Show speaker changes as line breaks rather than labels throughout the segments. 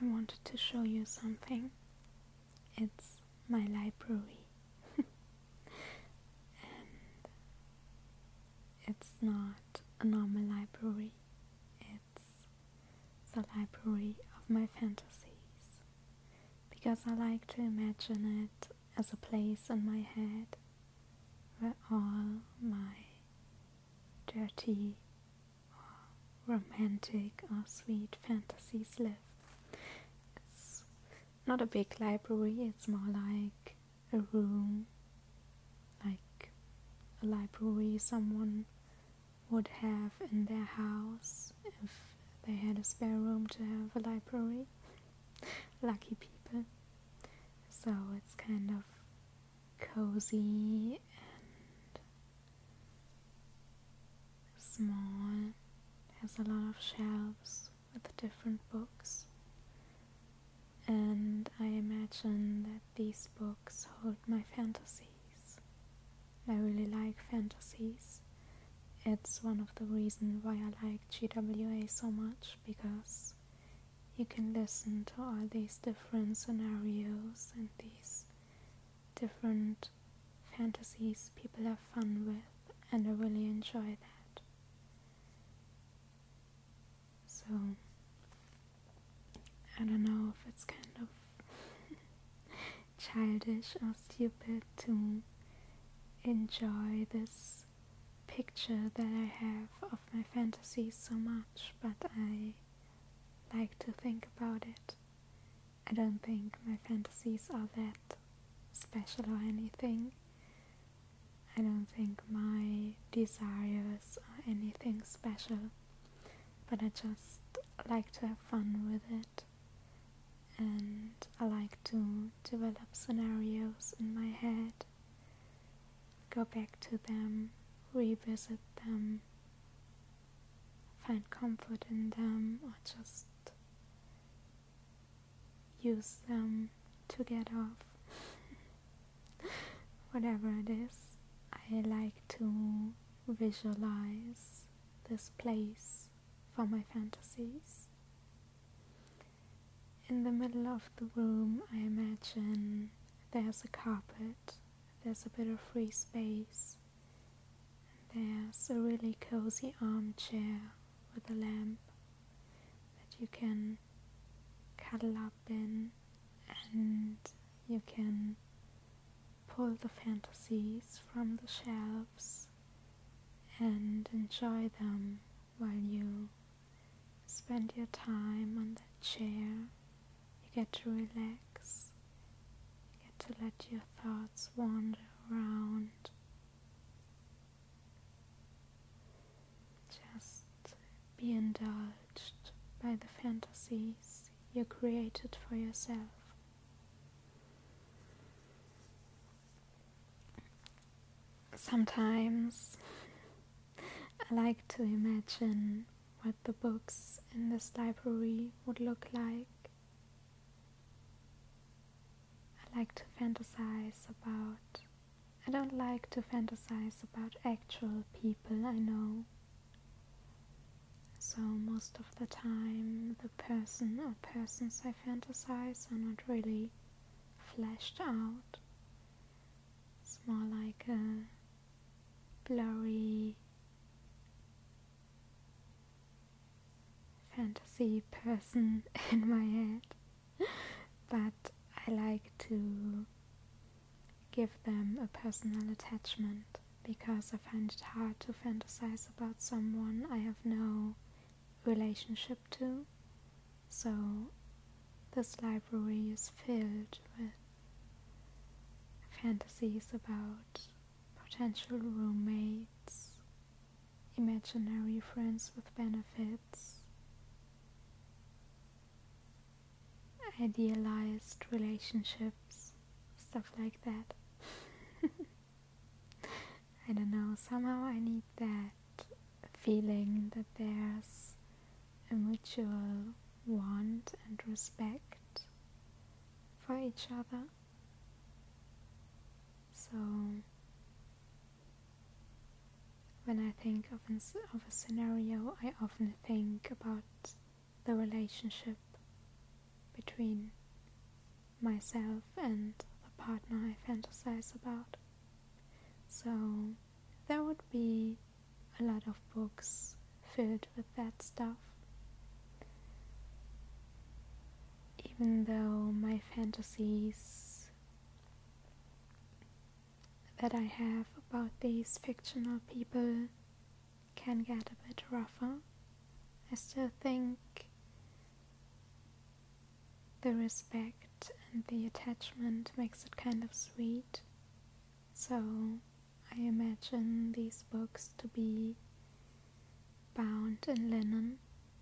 wanted to show you something. It's my library. And it's not a normal library. It's the library of my fantasies. Because I like to imagine it as a place in my head where all my dirty or romantic or sweet fantasies live. It's not a big library, it's more like a room, like a library someone would have in their house if they had a spare room to have a library. Lucky people. So it's kind of cozy and small, has a lot of shelves with different books, and I imagine that these books hold my fantasies. I really like fantasies. It's one of the reasons why I like GWA so much, because you can listen to all these different scenarios and these different fantasies people have fun with, and I really enjoy that. So I don't know if it's kind of childish or stupid to enjoy this picture that I have of my fantasies so much, but I like to think about it. I don't think my fantasies are that special or anything. I don't think my desires are anything special, but I just like to have fun with it, and I like to develop scenarios in my head, go back to them, revisit them, find comfort in them, or just use them to get off. Whatever it is, I like to visualize this place for my fantasies. In the middle of the room, I imagine there's a carpet, there's a bit of free space, and there's a really cozy armchair with a lamp that you can cuddle up in, and you can pull the fantasies from the shelves and enjoy them while you spend your time on that chair. You get to relax, you get to let your thoughts wander around, just be indulged by the fantasies you created for yourself. Sometimes I like to imagine what the books in this library would look like. I like to fantasize about, I don't like to fantasize about actual people I know. So most of the time the person or persons I fantasize are not really fleshed out. It's more like a blurry fantasy person in my head, but I like to give them a personal attachment, because I find it hard to fantasize about someone I have no relationship to. So this library is filled with fantasies about potential roommates, imaginary friends with benefits, idealized relationships, stuff like that. I don't know, somehow I need that feeling that there's a mutual want and respect for each other. So when I think of a scenario, I often think about the relationship between myself and the partner I fantasize about. So there would be a lot of books filled with that stuff. Even though my fantasies that I have about these fictional people can get a bit rougher, I still think the respect and the attachment makes it kind of sweet. So I imagine these books to be bound in linen.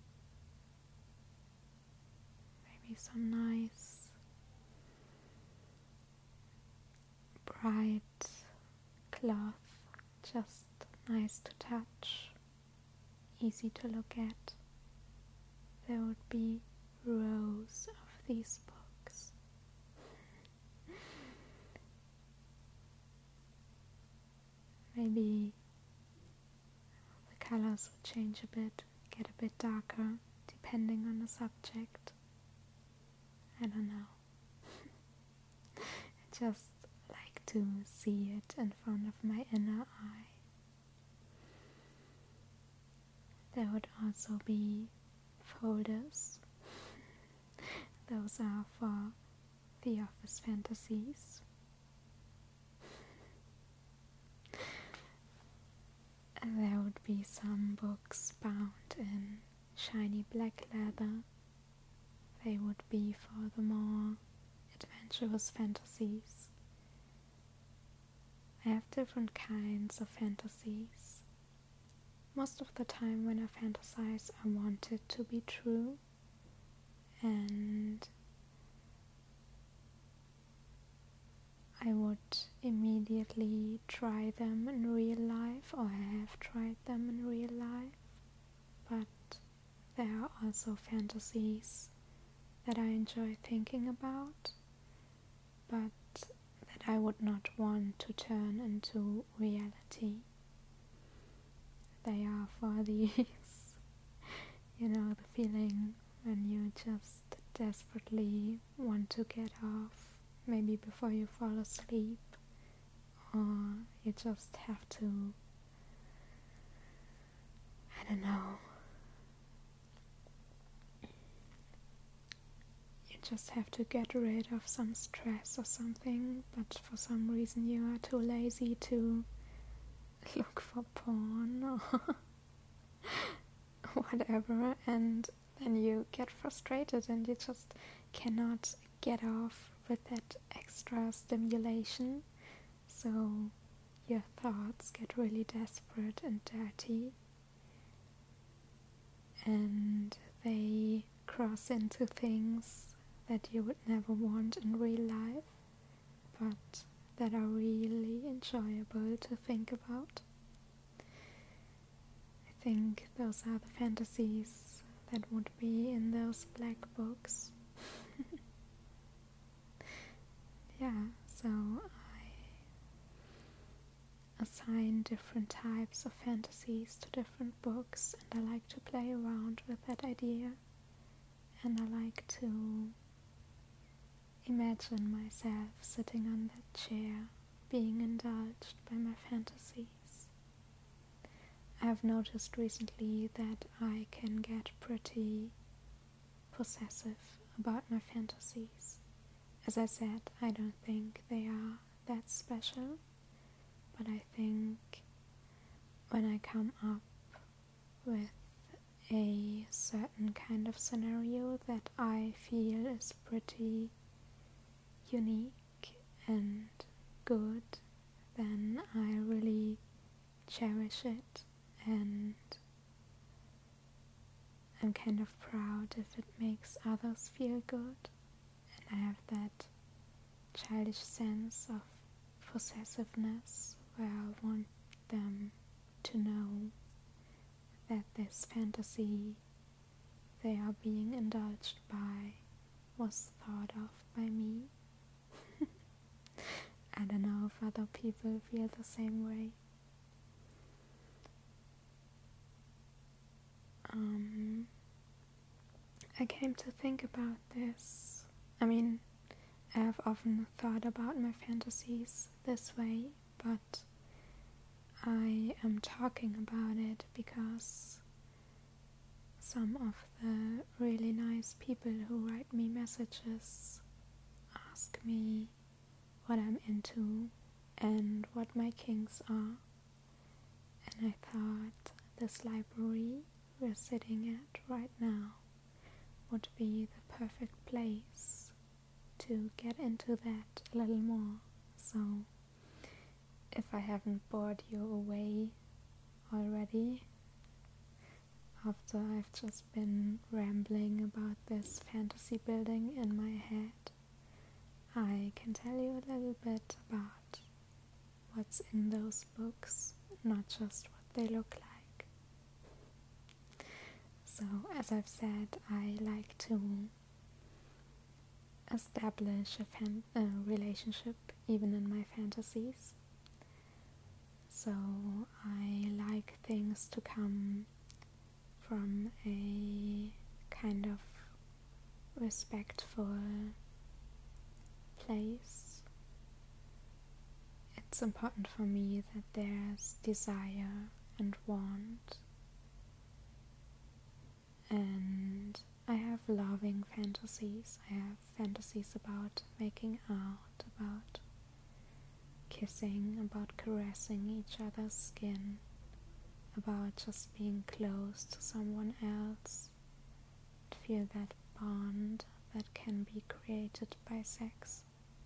Maybe some nice, bright cloth, just nice to touch, easy to look at. There would be rows of these books. Maybe the colors would change a bit, get a bit darker, depending on the subject. I don't know. I just like to see it in front of my inner eye. There would also be folders. Those are for the office fantasies. And there would be some books bound in shiny black leather. They would be for the more adventurous fantasies. I have different kinds of fantasies. Most of the time when I fantasize, I want it to be true, and I would immediately try them in real life, or I have tried them in real life. But there are also fantasies that I enjoy thinking about, but that I would not want to turn into reality. They are for these, the feeling when you just desperately want to get off, maybe before you fall asleep, or you just have to, I don't know, you just have to get rid of some stress or something, but for some reason you are too lazy to look for porn or whatever, and then you get frustrated and you just cannot get off with that extra stimulation, so your thoughts get really desperate and dirty, and they cross into things that you would never want in real life, but that are really enjoyable to think about. I think those are the fantasies that would be in those black books. Yeah, so I assign different types of fantasies to different books, and I like to play around with that idea, and I like to imagine myself sitting on that chair being indulged by my fantasies. I have noticed recently that I can get pretty possessive about my fantasies. As I said, I don't think they are that special, but I think when I come up with a certain kind of scenario that I feel is pretty unique and good, then I really cherish it, and I'm kind of proud if it makes others feel good, and I have that childish sense of possessiveness where I want them to know that this fantasy they are being indulged by was thought of by me. I don't know if other people feel the same way. I came to think about this I mean, I have often thought about my fantasies this way, but I am talking about it because some of the really nice people who write me messages ask me what I'm into and what my kinks are. And I thought this library we're sitting at right now would be the perfect place to get into that a little more. So, if I haven't bored you away already, after I've just been rambling about this fantasy building in my head, I can tell you a little bit about what's in those books, not just what they look like. So, as I've said, I like to establish a relationship even in my fantasies. So I like things to come from a kind of respectful place. It's important for me that there's desire and want, and I have loving fantasies. I have fantasies about making out, about kissing, about caressing each other's skin, about just being close to someone else, to feel that bond that can be created by sex.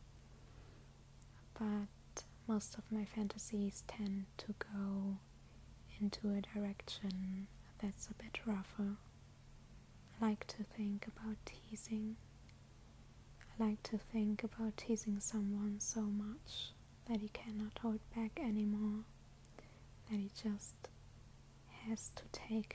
But most of my fantasies tend to go into a direction that's a bit rougher. I like to think about teasing. I like to think about teasing someone so much that he cannot hold back anymore, that he just has to take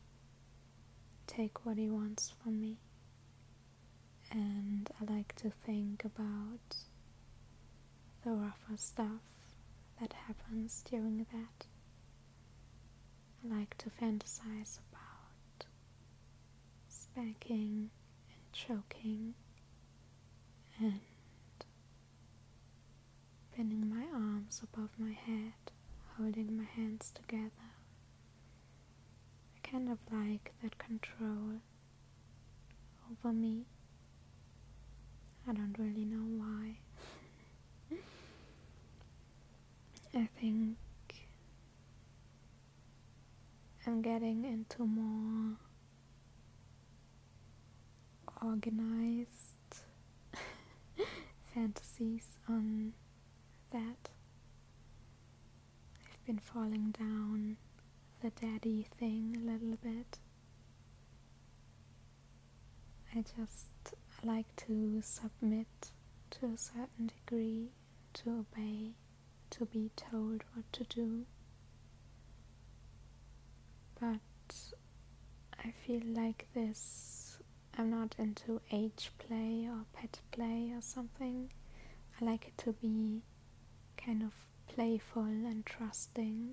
what he wants from me. And I like to think about the rougher stuff that happens during that. I like to fantasize about spanking and choking and pinning my arms above my head, holding my hands together. I kind of like that control over me. I don't really know why. I think I'm getting into more organized fantasies on that. I've been falling down the daddy thing a little bit. I just like to submit to a certain degree, to obey, to be told what to do. But I feel like I'm not into age play or pet play or something. I like it to be kind of playful and trusting,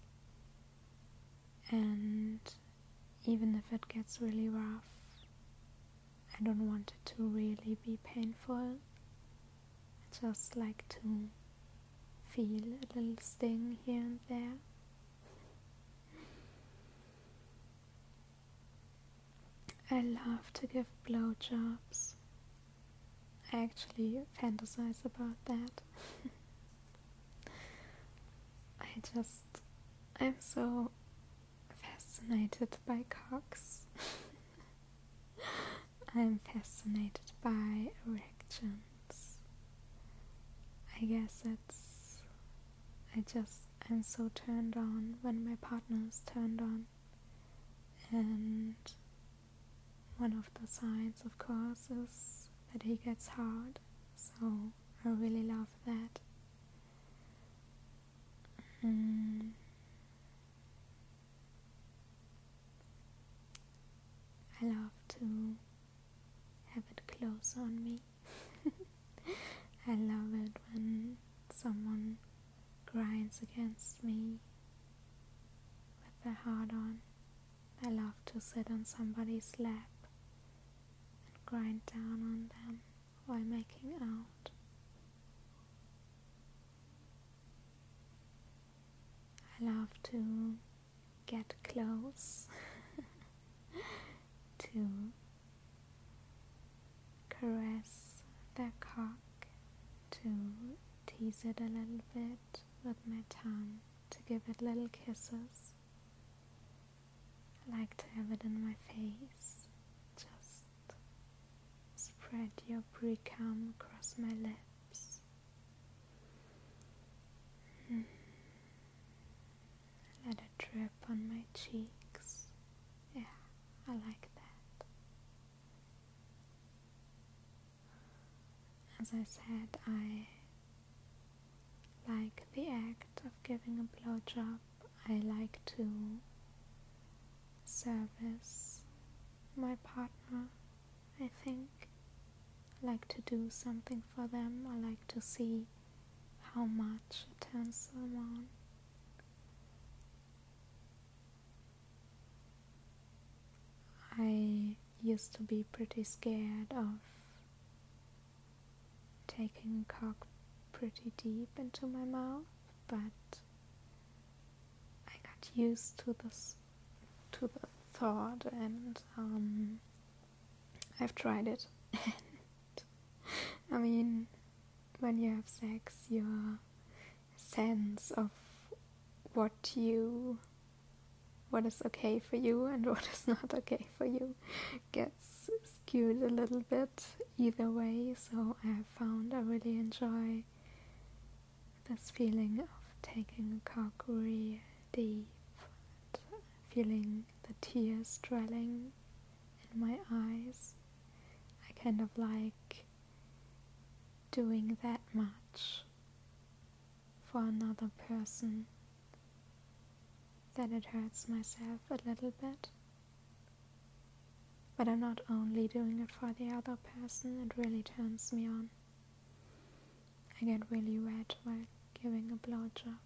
and even if it gets really rough, I don't want it to really be painful. I just like to feel a little sting here and there. I love to give blowjobs. I actually fantasize about that. I'm so fascinated by cocks. I'm fascinated by erections. I guess I'm so turned on when my partner is turned on. And one of the signs, of course, is that he gets hard. So I really love that. I love to have it close on me. I love it when someone grinds against me with their heart on. I love to sit on somebody's lap and grind down on them. while making out. I love to get close to caress their cock, to tease it a little bit with my tongue, to give it little kisses. I like to have it in my face. Just spread your pre-cum across my lips. Let it drip on my cheeks. Yeah, I like that. As I said, I like the act of giving a blowjob. I like to service my partner, I think. I like to do something for them. I like to see how much it turns them on. I used to be pretty scared of taking a cock pretty deep into my mouth, but I got used to the thought, and I've tried it. I mean, when you have sex, your sense of what is okay for you and what is not okay for you gets skewed a little bit either way, so I have found I really enjoy this feeling of taking a cock really deep, and feeling the tears dwelling in my eyes. I kind of like doing that much for another person that it hurts myself a little bit. But I'm not only doing it for the other person, it really turns me on. I get really wet while giving a blowjob.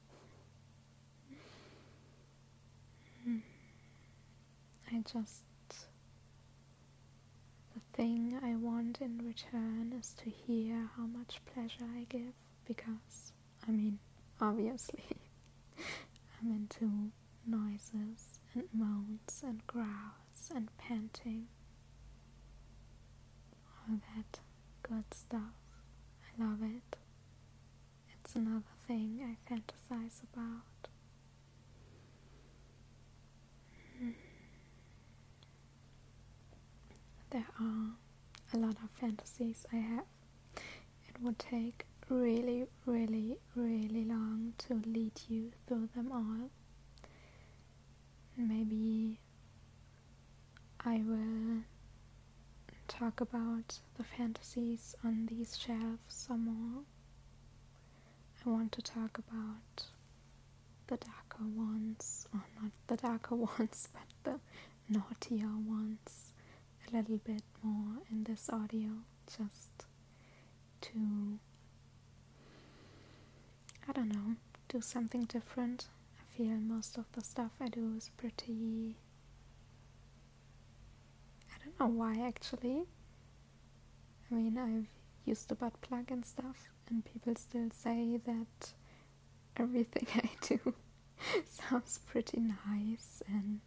The thing I want in return is to hear how much pleasure I give, because, I mean, obviously, I'm into noises and moans and growls and panting. All that good stuff. I love it. It's another thing I fantasize about. There are a lot of fantasies I have. It would take really, really, really long to lead you through them all. Maybe I will talk about the fantasies on these shelves some more. I want to talk about the darker ones, or not the darker ones, but the naughtier ones a little bit more in this audio, just to, I don't know, do something different. I feel most of the stuff I do is pretty, I don't know why actually. I mean, I've used the butt plug and stuff, and people still say that everything I do sounds pretty nice and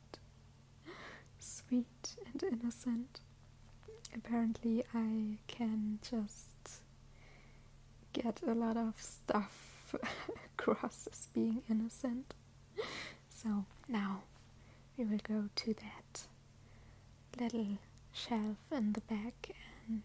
sweet and innocent. Apparently I can just get a lot of stuff across as being innocent. So now we will go to that little shelf in the back and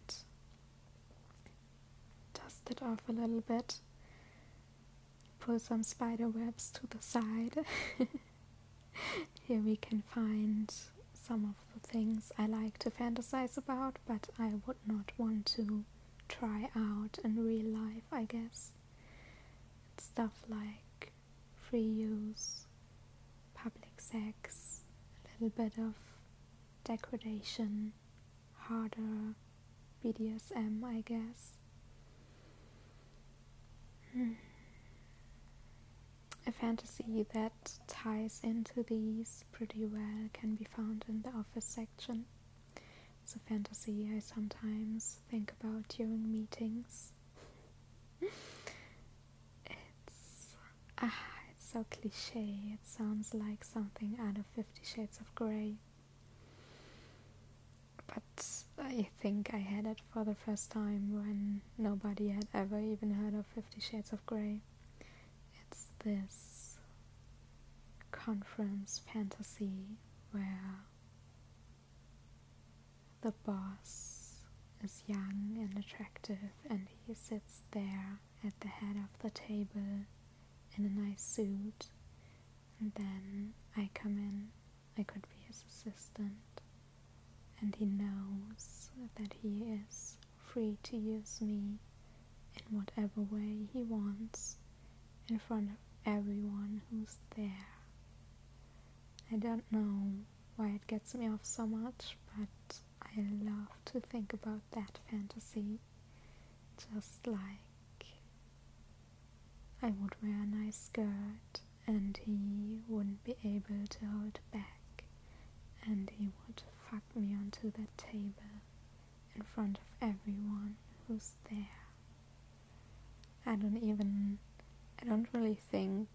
dust it off a little bit. Pull some spider webs to the side. Here we can find some of the things I like to fantasize about, but I would not want to try out in real life, I guess. It's stuff like free use, public sex, a little bit of degradation, harder BDSM, I guess. A fantasy that ties into these pretty well can be found in the office section. It's a fantasy I sometimes think about during meetings. It's so cliche. It sounds like something out of 50 Shades of Grey. But I think I had it for the first time when nobody had ever even heard of 50 Shades of Grey. It's this conference fantasy where the boss is young and attractive, and he sits there at the head of the table in a nice suit, and then I come in. I could be his assistant, and he knows that he is free to use me in whatever way he wants in front of everyone who's there. I don't know why it gets me off so much, but I love to think about that fantasy. Just like I would wear a nice skirt and he wouldn't be able to hold back, and he would fuck me onto that table in front of everyone who's there. I don't really think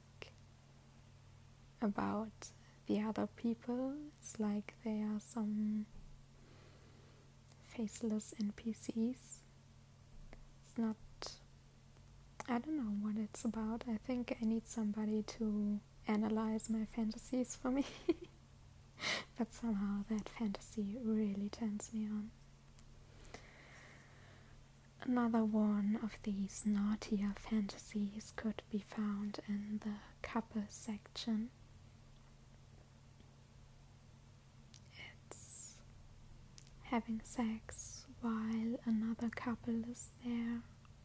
about the other people. It's like they are some faceless NPCs. It's not, I don't know what it's about. I think I need somebody to analyze my fantasies for me. But somehow that fantasy really turns me on. Another one of these naughtier fantasies could be found in the couple section. It's having sex while another couple is there.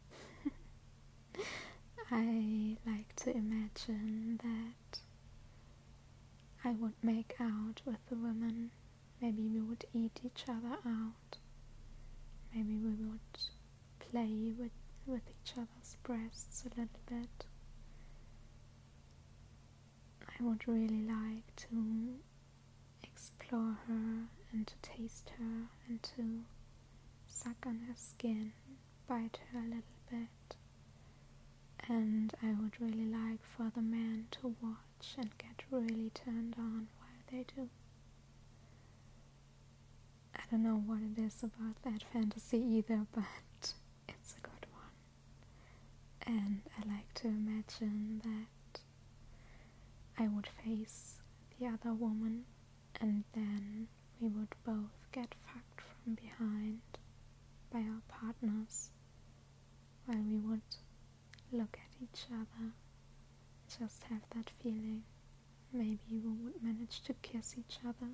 I like to imagine that I would make out with the women. Maybe we would eat each other out. Maybe we would play with each other's breasts a little bit. I would really like to explore her and to taste her and to suck on her skin, bite her a little bit. And I would really like for the man to watch and get really turned on while they do. I don't know what it is about that fantasy either, but it's a good one. And I like to imagine that I would face the other woman, and then we would both get fucked from behind by our partners, while we would look at each other, just have that feeling. Maybe we would manage to kiss each other.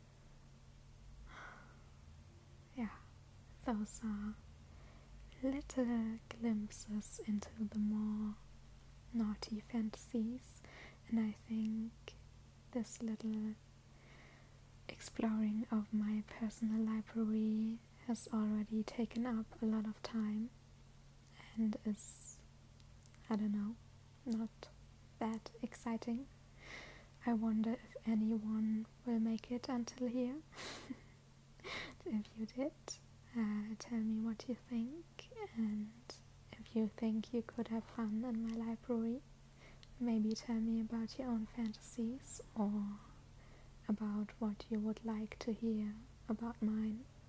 Yeah, those are little glimpses into the more naughty fantasies, and I think this little exploring of my personal library has already taken up a lot of time and is, I don't know, not that exciting. I wonder if anyone will make it until here. If you did, tell me what you think, and if you think you could have fun in my library, maybe tell me about your own fantasies or about what you would like to hear about mine.